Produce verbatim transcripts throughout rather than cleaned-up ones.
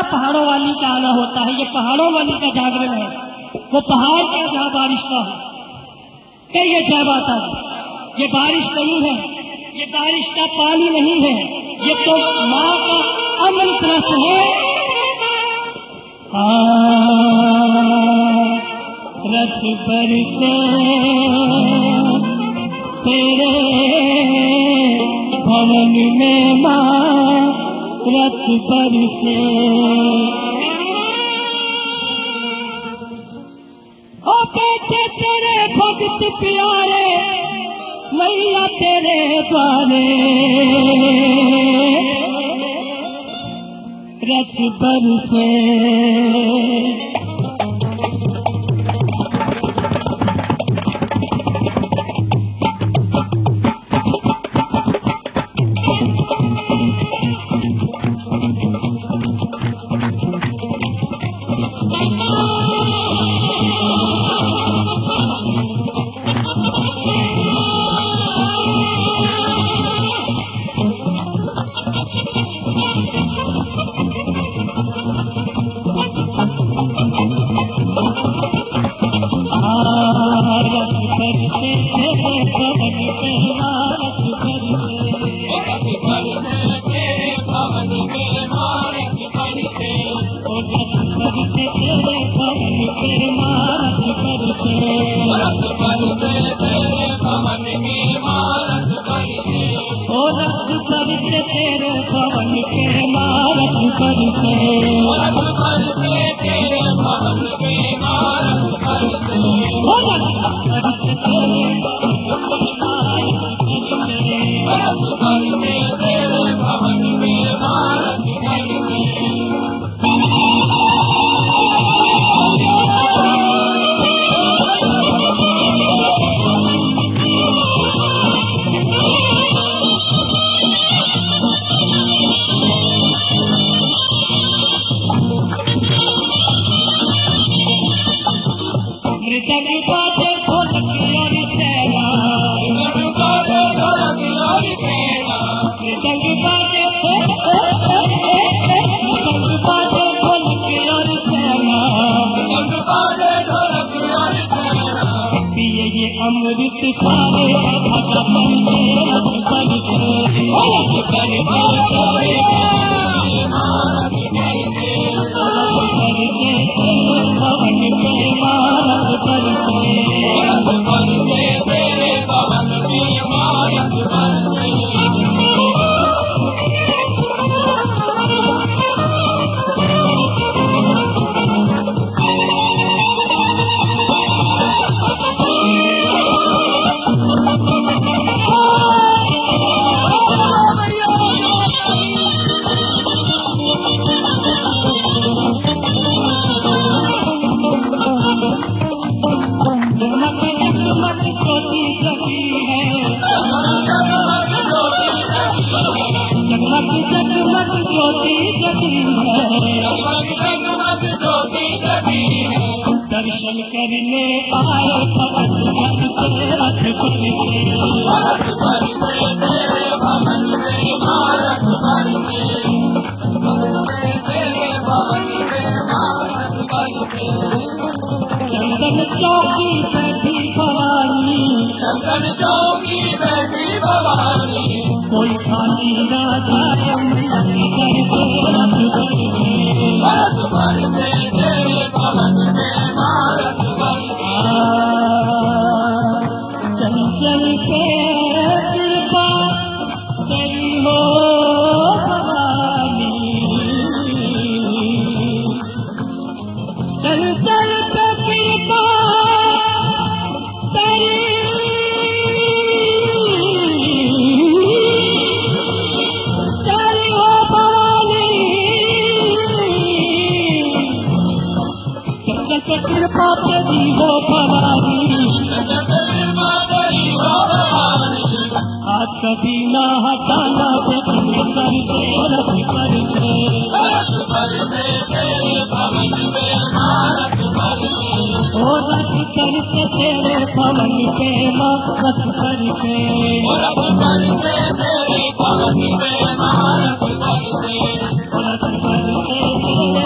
पहाड़ों वाली का आना होता है। ये पहाड़ों वाली का जागरण है। वो पहाड़ का जहाँ बारिश का है। कहिए जय माता दी। ये बारिश नहीं है, ये बारिश का पानी नहीं है, ये तो माँ का अमृत रस है। आ, रस बरसे तेरे भवन में माँ, रस बरसे। ओ बेटे तेरे भक्त प्यारे मैया तेरे द्वारे, रस बरसे। अमृत सारे दर्शन करने आए भगत रथ चंदन चौकी बैठी भवानी, चंदन चौकी बैठी भवानी, कोई खाली ना जाए रथ बरसे तेरे भवन में मारत बरसे। चंचल पे कृपा तेरी हो भवानी, चंचल पे कृपा तेरी तेरी हो भवानी, चंचल पे कृपा तेरी हो भवानी, आज कभी ना हटाना करते रथ बरसे, रथ बरसे तेरे भवन में मारत बरसे, ओ रथ बरसे तेरे भवन में मारत बरसे, रथ बरसे तेरे भवन में मारत बरसे, रथ बरसे तेरे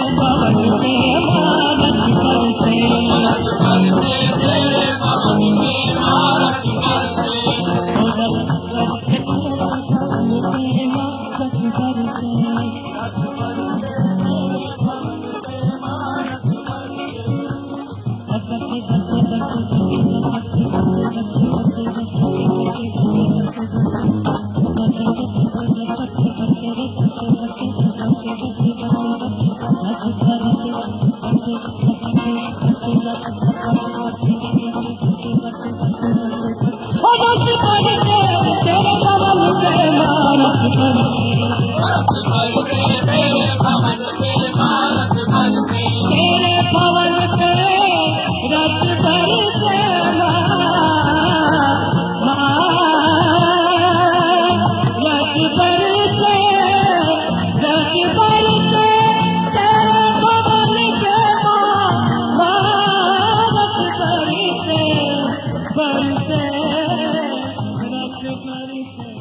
बरसे रस बरसे